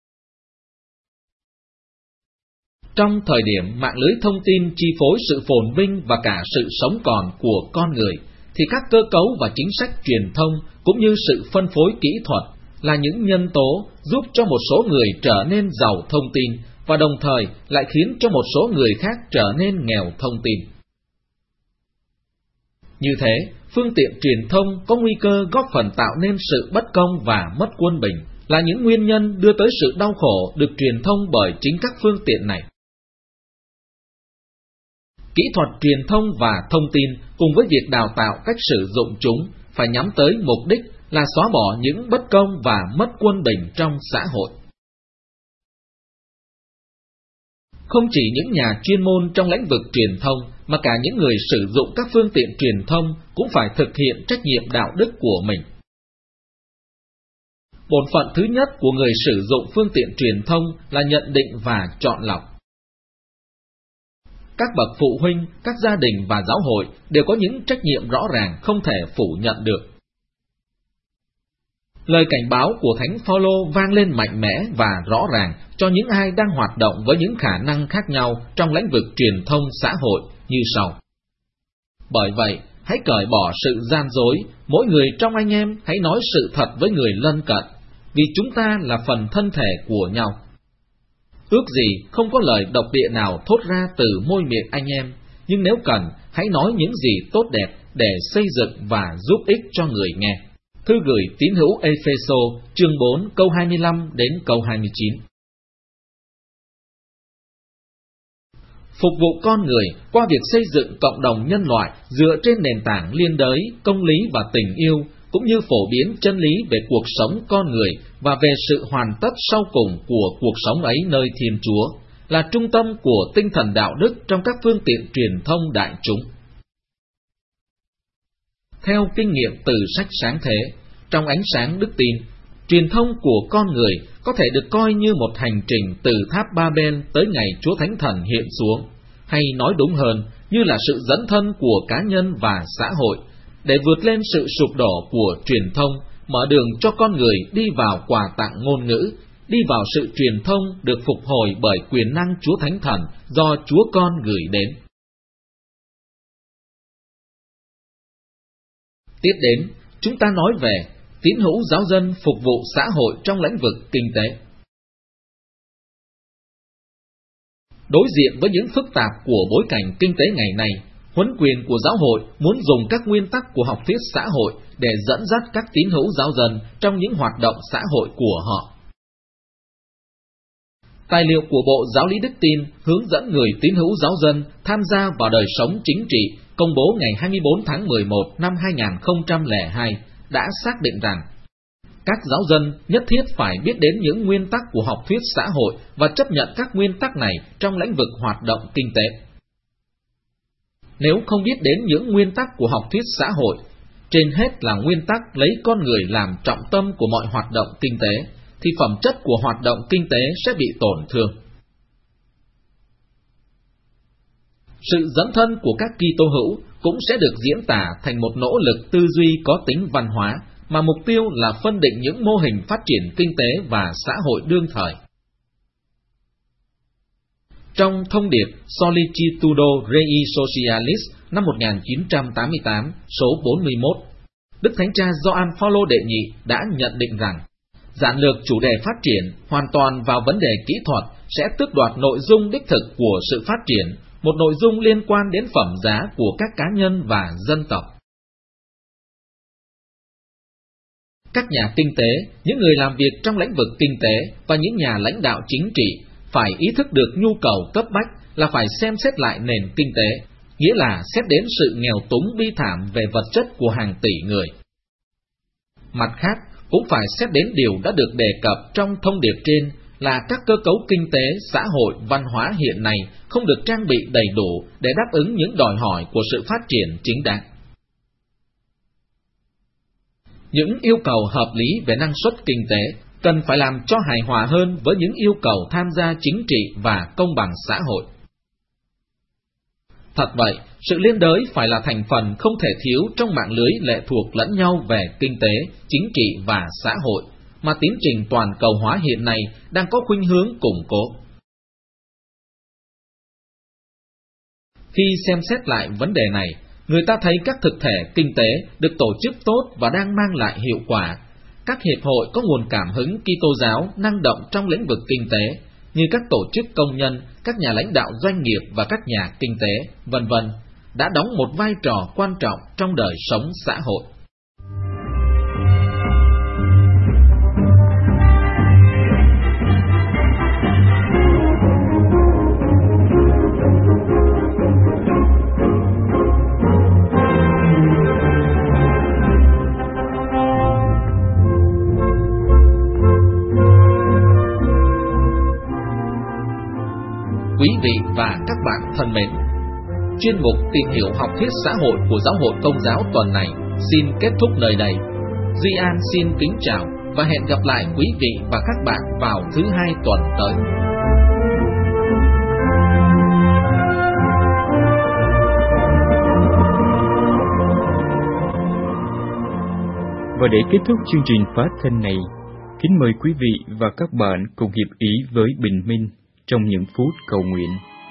Trong thời điểm mạng lưới thông tin chi phối sự phồn vinh và cả sự sống còn của con người, thì các cơ cấu và chính sách truyền thông cũng như sự phân phối kỹ thuật là những nhân tố giúp cho một số người trở nên giàu thông tin và đồng thời lại khiến cho một số người khác trở nên nghèo thông tin. Như thế, phương tiện truyền thông có nguy cơ góp phần tạo nên sự bất công và mất quân bình, là những nguyên nhân đưa tới sự đau khổ được truyền thông bởi chính các phương tiện này. Kỹ thuật truyền thông và thông tin cùng với việc đào tạo cách sử dụng chúng phải nhắm tới mục đích là xóa bỏ những bất công và mất quân bình trong xã hội. Không chỉ những nhà chuyên môn trong lĩnh vực truyền thông, mà cả những người sử dụng các phương tiện truyền thông cũng phải thực hiện trách nhiệm đạo đức của mình. Bổn phận thứ nhất của người sử dụng phương tiện truyền thông là nhận định và chọn lọc. Các bậc phụ huynh, các gia đình và giáo hội đều có những trách nhiệm rõ ràng không thể phủ nhận được. Lời cảnh báo của Thánh Phaolô vang lên mạnh mẽ và rõ ràng cho những ai đang hoạt động với những khả năng khác nhau trong lĩnh vực truyền thông xã hội như sau. Bởi vậy, hãy cởi bỏ sự gian dối, mỗi người trong anh em hãy nói sự thật với người lân cận, vì chúng ta là phần thân thể của nhau. Ước gì không có lời độc địa nào thốt ra từ môi miệng anh em, nhưng nếu cần, hãy nói những gì tốt đẹp để xây dựng và giúp ích cho người nghe. Thư gửi tín hữu Ê-phê-sô, chương 4, câu 25 đến câu 29. Phục vụ con người qua việc xây dựng cộng đồng nhân loại dựa trên nền tảng liên đới, công lý và tình yêu, cũng như phổ biến chân lý về cuộc sống con người và về sự hoàn tất sau cùng của cuộc sống ấy nơi Thiên Chúa, là trung tâm của tinh thần đạo đức trong các phương tiện truyền thông đại chúng. Theo kinh nghiệm từ sách Sáng Thế, trong ánh sáng đức tin, truyền thông của con người có thể được coi như một hành trình từ tháp Ba-bên tới ngày Chúa Thánh Thần hiện xuống, hay nói đúng hơn, như là sự dấn thân của cá nhân và xã hội, để vượt lên sự sụp đổ của truyền thông, mở đường cho con người đi vào quà tặng ngôn ngữ, đi vào sự truyền thông được phục hồi bởi quyền năng Chúa Thánh Thần do Chúa Con gửi đến. Tiếp đến, chúng ta nói về tín hữu giáo dân phục vụ xã hội trong lĩnh vực kinh tế. Đối diện với những phức tạp của bối cảnh kinh tế ngày nay, huấn quyền của giáo hội muốn dùng các nguyên tắc của học thuyết xã hội để dẫn dắt các tín hữu giáo dân trong những hoạt động xã hội của họ. Tài liệu của Bộ Giáo lý Đức tin hướng dẫn người tín hữu giáo dân tham gia vào đời sống chính trị, công bố ngày 24 tháng 11 năm 2002, đã xác định rằng các giáo dân nhất thiết phải biết đến những nguyên tắc của học thuyết xã hội và chấp nhận các nguyên tắc này trong lĩnh vực hoạt động kinh tế. Nếu không biết đến những nguyên tắc của học thuyết xã hội, trên hết là nguyên tắc lấy con người làm trọng tâm của mọi hoạt động kinh tế, thì phẩm chất của hoạt động kinh tế sẽ bị tổn thương. Sự dấn thân của các Kitô hữu cũng sẽ được diễn tả thành một nỗ lực tư duy có tính văn hóa, mà mục tiêu là phân định những mô hình phát triển kinh tế và xã hội đương thời. Trong thông điệp Solicitudo Rei Socialis năm 1988, số 41, Đức Thánh Cha Gioan Phaolô đệ nhị đã nhận định rằng, giản lược chủ đề phát triển hoàn toàn vào vấn đề kỹ thuật sẽ tước đoạt nội dung đích thực của sự phát triển, một nội dung liên quan đến phẩm giá của các cá nhân và dân tộc. Các nhà kinh tế, những người làm việc trong lĩnh vực kinh tế và những nhà lãnh đạo chính trị phải ý thức được nhu cầu cấp bách là phải xem xét lại nền kinh tế, nghĩa là xét đến sự nghèo túng bi thảm về vật chất của hàng tỷ người. Mặt khác, cũng phải xét đến điều đã được đề cập trong thông điệp trên là các cơ cấu kinh tế, xã hội, văn hóa hiện nay không được trang bị đầy đủ để đáp ứng những đòi hỏi của sự phát triển chính đáng. Những yêu cầu hợp lý về năng suất kinh tế cần phải làm cho hài hòa hơn với những yêu cầu tham gia chính trị và công bằng xã hội. Thật vậy, sự liên đới phải là thành phần không thể thiếu trong mạng lưới lệ thuộc lẫn nhau về kinh tế, chính trị và xã hội, mà tiến trình toàn cầu hóa hiện nay đang có khuynh hướng củng cố. Khi xem xét lại vấn đề này, người ta thấy các thực thể kinh tế được tổ chức tốt và đang mang lại hiệu quả. Các hiệp hội có nguồn cảm hứng Kitô giáo năng động trong lĩnh vực kinh tế, như các tổ chức công nhân, các nhà lãnh đạo doanh nghiệp và các nhà kinh tế, v.v., đã đóng một vai trò quan trọng trong đời sống xã hội. Quý vị và các bạn thân mến, chuyên mục Tìm hiểu học thuyết xã hội của Giáo hội Công giáo tuần này xin kết thúc nơi đây. Duy An xin kính chào và hẹn gặp lại quý vị và các bạn vào thứ Hai tuần tới. Và để kết thúc chương trình phát thanh này, kính mời quý vị và các bạn cùng hiệp ý với Bình Minh trong những phút cầu nguyện.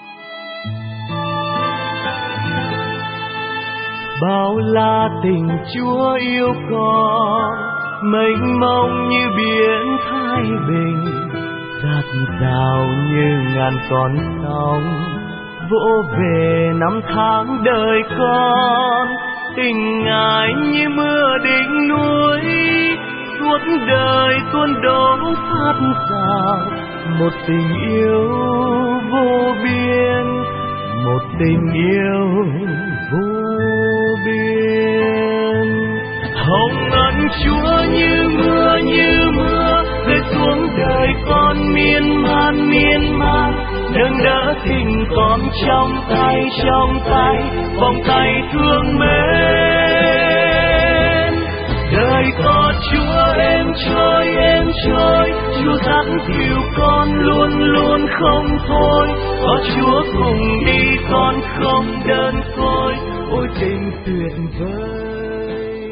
Bao la tình Chúa yêu con, mênh mông như biển Thái Bình, dạt dào như ngàn con sóng, vỗ về năm tháng đời con. Tình Ngài như mưa đỉnh núi, suốt đời tuôn đổ phát dào. Một tình yêu vô biên, một tình yêu vô biên. Hồng ân Chúa như mưa rơi xuống đời con miên man, nâng đỡ tình con trong tay, vòng tay thương mến. Đời có Chúa êm trôi, Chúa dắt dìu con luôn không thôi. Có Chúa cùng đi con không đơn côi, ôi tình tuyệt vời.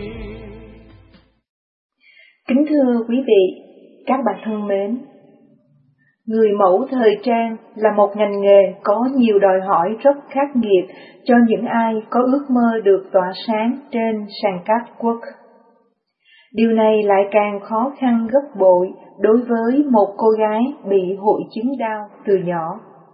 Kính thưa quý vị, các bạn thân mến, người mẫu thời trang là một ngành nghề có nhiều đòi hỏi rất khắc nghiệt cho những ai có ước mơ được tỏa sáng trên sàn catwalk. Điều này lại càng khó khăn gấp bội đối với một cô gái bị hội chứng đau từ nhỏ.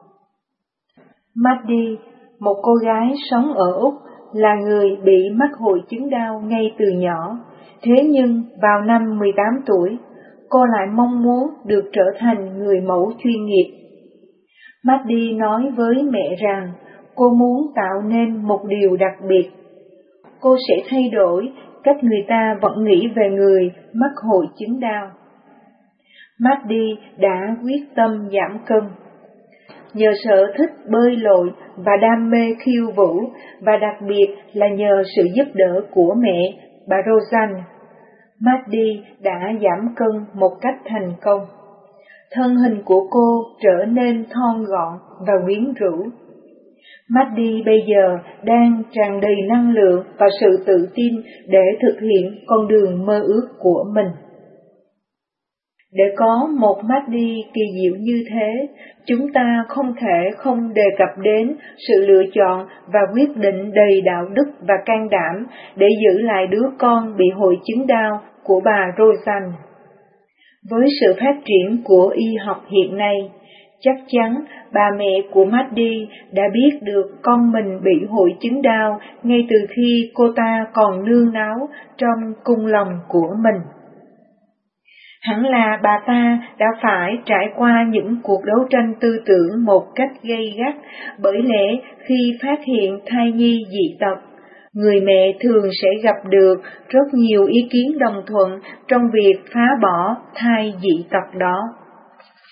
Maddie, một cô gái sống ở Úc, là người bị mắc hội chứng đau ngay từ nhỏ. Thế nhưng vào năm 18 tuổi, cô lại mong muốn được trở thành người mẫu chuyên nghiệp. Maddie nói với mẹ rằng cô muốn tạo nên một điều đặc biệt. Cô sẽ thay đổi cách người ta vẫn nghĩ về người mắc hội chứng đau. Maddie đã quyết tâm giảm cân. Nhờ sở thích bơi lội và đam mê khiêu vũ, và đặc biệt là nhờ sự giúp đỡ của mẹ, bà Roseanne, Maddie đã giảm cân một cách thành công. Thân hình của cô trở nên thon gọn và quyến rũ. Maddie bây giờ đang tràn đầy năng lượng và sự tự tin để thực hiện con đường mơ ước của mình. Để có một Maddie kỳ diệu như thế, chúng ta không thể không đề cập đến sự lựa chọn và quyết định đầy đạo đức và can đảm để giữ lại đứa con bị hội chứng đau của bà Roseanne. Với sự phát triển của y học hiện nay, chắc chắn bà mẹ của Maddie đã biết được con mình bị hội chứng đau ngay từ khi cô ta còn nương náu trong cung lòng của mình. Hẳn là bà ta đã phải trải qua những cuộc đấu tranh tư tưởng một cách gay gắt, bởi lẽ khi phát hiện thai nhi dị tật, người mẹ thường sẽ gặp được rất nhiều ý kiến đồng thuận trong việc phá bỏ thai dị tật đó.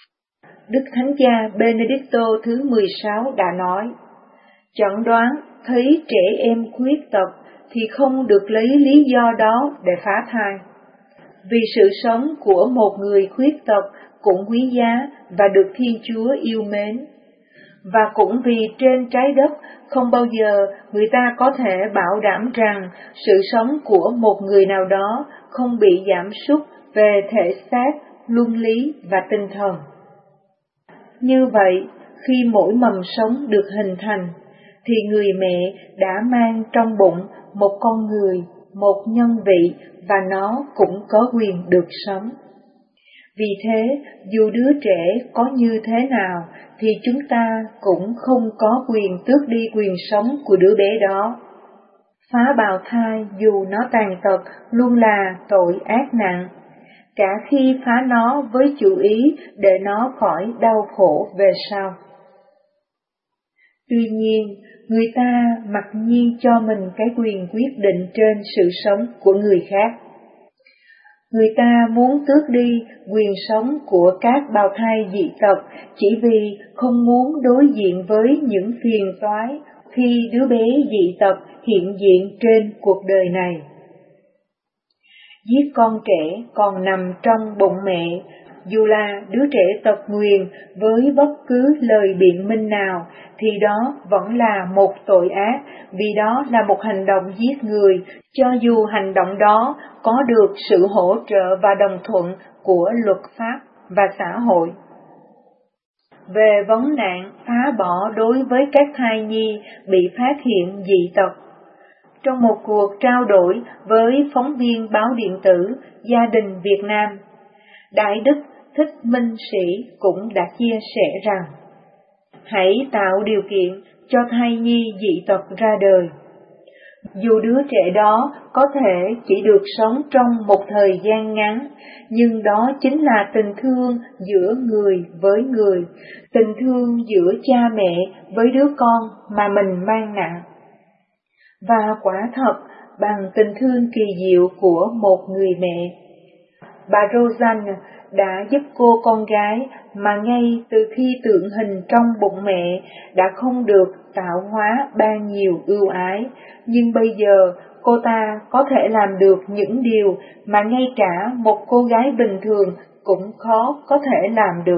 Đức Thánh Cha Benedicto thứ 16 đã nói, chẩn đoán thấy trẻ em khuyết tật thì không được lấy lý do đó để phá thai. Vì sự sống của một người khuyết tật cũng quý giá và được Thiên Chúa yêu mến. Và cũng vì trên trái đất không bao giờ người ta có thể bảo đảm rằng sự sống của một người nào đó không bị giảm sút về thể xác, luân lý và tinh thần. Như vậy, khi mỗi mầm sống được hình thành, thì người mẹ đã mang trong bụng một con người, một nhân vị, và nó cũng có quyền được sống. Vì thế, dù đứa trẻ có như thế nào, thì chúng ta cũng không có quyền tước đi quyền sống của đứa bé đó. Phá bào thai dù nó tàn tật luôn là tội ác nặng, cả khi phá nó với chủ ý để nó khỏi đau khổ về sau. Tuy nhiên, người ta mặc nhiên cho mình cái quyền quyết định trên sự sống của người khác. Người ta muốn tước đi quyền sống của các bào thai dị tật chỉ vì không muốn đối diện với những phiền toái khi đứa bé dị tật hiện diện trên cuộc đời này. Giết con trẻ còn nằm trong bụng mẹ, dù là đứa trẻ tật nguyền với bất cứ lời biện minh nào, thì đó vẫn là một tội ác, vì đó là một hành động giết người, cho dù hành động đó có được sự hỗ trợ và đồng thuận của luật pháp và xã hội. Về vấn nạn phá bỏ đối với các thai nhi bị phát hiện dị tật, trong một cuộc trao đổi với phóng viên báo điện tử Gia đình Việt Nam, Đại đức Thích Minh Sĩ cũng đã chia sẻ rằng, hãy tạo điều kiện cho thai nhi dị tật ra đời. Dù đứa trẻ đó có thể chỉ được sống trong một thời gian ngắn, nhưng đó chính là tình thương giữa người với người, tình thương giữa cha mẹ với đứa con mà mình mang nặng. Và quả thật, bằng tình thương kỳ diệu của một người mẹ, bà Rosanne đã giúp cô con gái mà ngay từ khi tượng hình trong bụng mẹ đã không được tạo hóa ban nhiều ưu ái, nhưng bây giờ cô ta có thể làm được những điều mà ngay cả một cô gái bình thường cũng khó có thể làm được.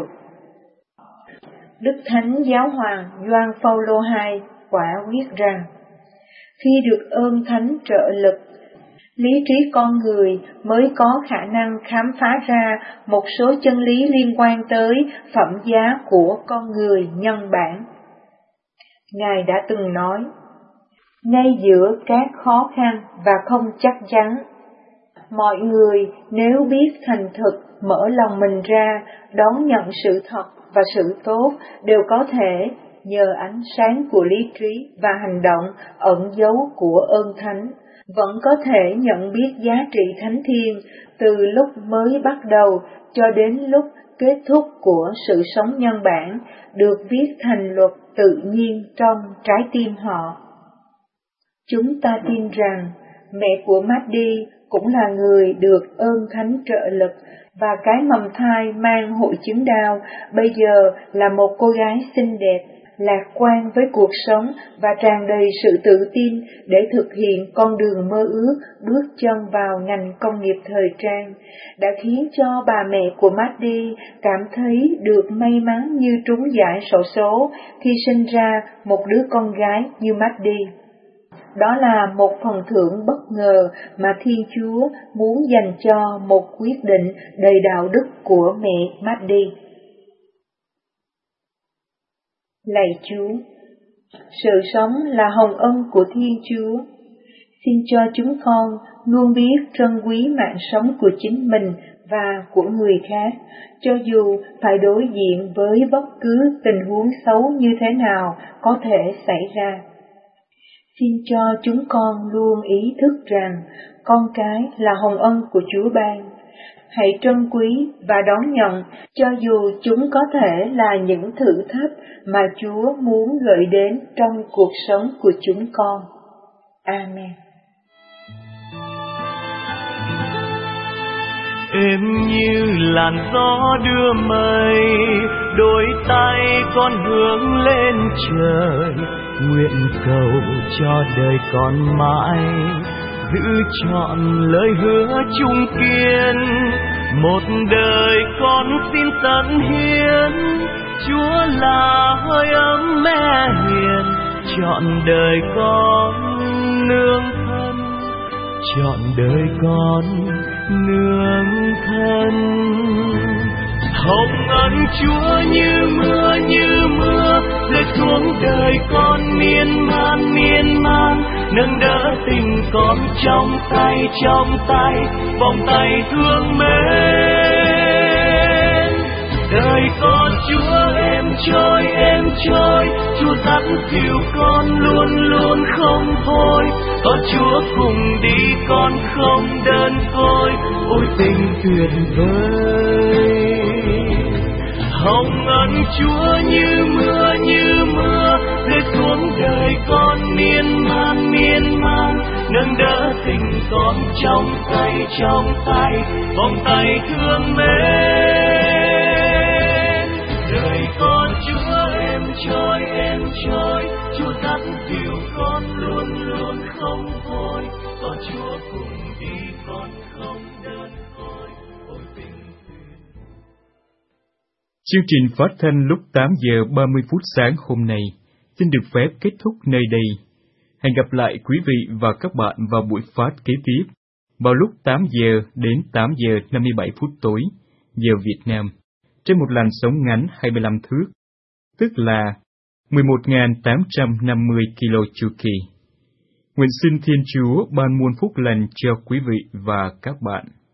Đức Thánh Giáo Hoàng Gioan Phaolô II quả quyết rằng, khi được ơn Thánh trợ lực, lý trí con người mới có khả năng khám phá ra một số chân lý liên quan tới phẩm giá của con người nhân bản. Ngài đã từng nói, ngay giữa các khó khăn và không chắc chắn, mọi người nếu biết thành thực mở lòng mình ra đón nhận sự thật và sự tốt đều có thể, nhờ ánh sáng của lý trí và hành động ẩn giấu của ơn thánh, vẫn có thể nhận biết giá trị thánh thiêng từ lúc mới bắt đầu cho đến lúc kết thúc của sự sống nhân bản, được viết thành luật tự nhiên trong trái tim họ. Chúng ta tin rằng mẹ của Mahdi cũng là người được ơn thánh trợ lực, và cái mầm thai mang hội chứng đau bây giờ là một cô gái xinh đẹp, lạc quan với cuộc sống và tràn đầy sự tự tin để thực hiện con đường mơ ước bước chân vào ngành công nghiệp thời trang, đã khiến cho bà mẹ của Mahdi cảm thấy được may mắn như trúng giải xổ số khi sinh ra một đứa con gái như Mahdi. Đó là một phần thưởng bất ngờ mà Thiên Chúa muốn dành cho một quyết định đầy đạo đức của mẹ Mahdi. Lạy Chúa, sự sống là hồng ân của Thiên Chúa. Xin cho chúng con luôn biết trân quý mạng sống của chính mình và của người khác, cho dù phải đối diện với bất cứ tình huống xấu như thế nào có thể xảy ra. Xin cho chúng con luôn ý thức rằng con cái là hồng ân của Chúa ban. Hãy trân quý và đón nhận, cho dù chúng có thể là những thử thách mà Chúa muốn gửi đến trong cuộc sống của chúng con. Amen. Êm như làn gió đưa mây, đôi tay con hướng lên trời, nguyện cầu cho đời con mãi giữ trọn lời hứa chung kiên. Một đời con xin tận hiến, Chúa là hơi ấm mẹ hiền, trọn đời con nương thân, trọn đời con nương thân. Hồng ân Chúa như mưa rơi xuống đời con miên man, nâng đỡ tình con trong tay, vòng tay thương mến. Đời con Chúa em trôi, Chúa dắt dìu con luôn không thôi. Có Chúa cùng đi con không đơn côi, ôi tình tuyệt vời. Hồng ân Chúa như mưa rơi xuống đời con miên man, nâng đỡ tình con trong tay, vòng tay thương mến. Đời con Chúa em trôi, Chúa dắt dìu con luôn không thôi. Có Chúa cùng đi con không đơn côi, ôi tình tuyệt. Chương trình phát thanh lúc 8 giờ 30 phút sáng hôm nay xin được phép kết thúc nơi đây. Hẹn gặp lại quý vị và các bạn vào buổi phát kế tiếp vào lúc 8 giờ đến 8 giờ 57 phút tối giờ Việt Nam trên một làn sóng ngắn 25 thước, tức là 11.850 kilo chu kỳ. Nguyện xin Thiên Chúa ban muôn phúc lành cho quý vị và các bạn.